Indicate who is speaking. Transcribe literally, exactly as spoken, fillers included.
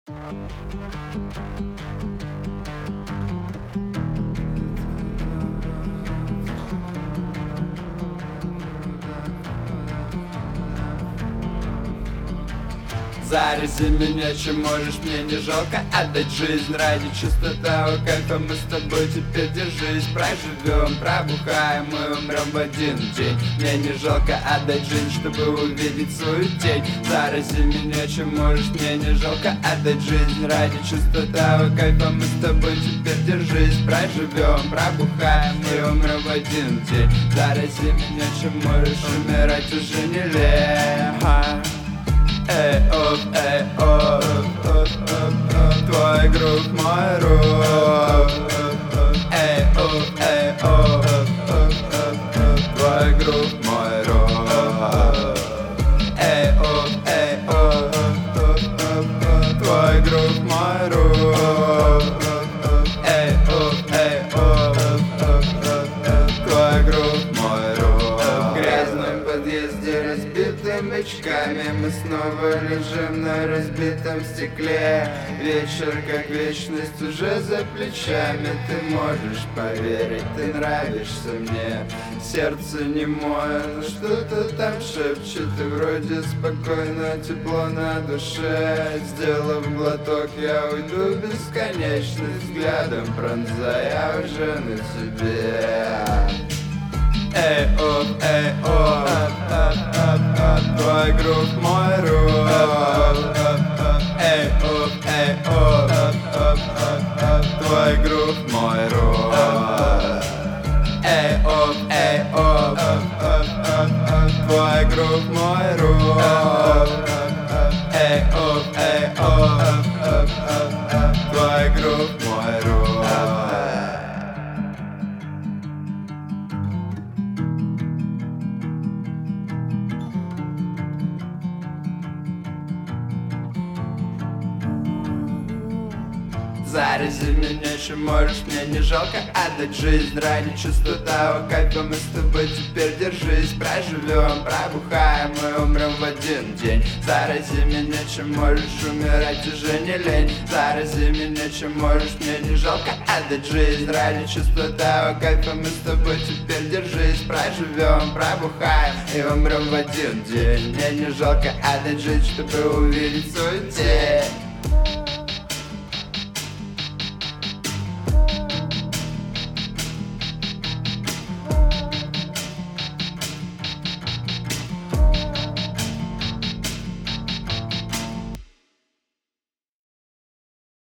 Speaker 1: Зарази меня, чем можешь, мне не жалко отдать жизнь ради чистоты, кайфа мы с тобой теперь держись. Проживем, пробухаем и умрем в один день. Мне не жалко отдать жизнь, чтобы увидеть свою тень. Зарази меня, чем можешь, мне не жалко отдать жизнь ради чистоты, кайфа мы с тобой теперь держись. Проживем, пробухаем и умрем в один день. Зарази меня, чем можешь, умирать уже не легко. Эй, оп, эй, оп, оп, оп, оп, твой грув, мой рух. Эй, оп, эй, оп, оп, оп, оп, твой грув, мой рух. Эй, оп, эй, оп, оп, оп, оп, твой грув, мой рух. Эй, оп, эй, оп, оп, оп, оп, твой грув, мой рух. В грязном подъезде разбитыми очками мы снова лежим на разбитом стекле. Вечер как вечность уже за плечами. Ты можешь поверить, ты нравишься мне. Сердце не мое, но что-то там шепчет. И вроде спокойно, тепло на душе. Сделав глоток, я уйду бесконечность. Взглядом пронзая уже на тебе. Эй, оп, эй, оп, оп, оп, оп, твой грув, мой рух. Эй, оп, эй, оп, оп, оп, оп, твой грув, мой рух. Эй, оп, эй, оп, оп, оп, оп, твой грув, мой рух. Эй, оп, эй, оп, оп, оп, оп, твой грув, мой рух. Зарази меня, чем можешь, мне не жалко отдать жизнь ради чистоты, кайфа мы с тобой теперь держись. Проживем, пробухаем и умрем в один день. Зарази меня, чем можешь, умирать уже не лень. Зарази меня, чем можешь, мне не жалко отдать жизнь ради чистоты, кайфа мы с тобой теперь держись. Проживем, пробухаем и умрем в один день. Мне не жалко отдать жизнь, чтобы увидеть свою тень.